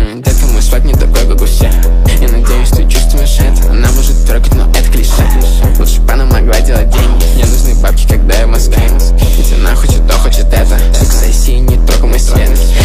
Детка, мой сват не такой, как у всех. Я надеюсь, ты чувствуешь это. Она может трогать, но это клише. Лучше бы она могла делать деньги. Мне нужны бабки, когда я в Москве. Ведь она хочет то, хочет это. Так сессии не только мой свет.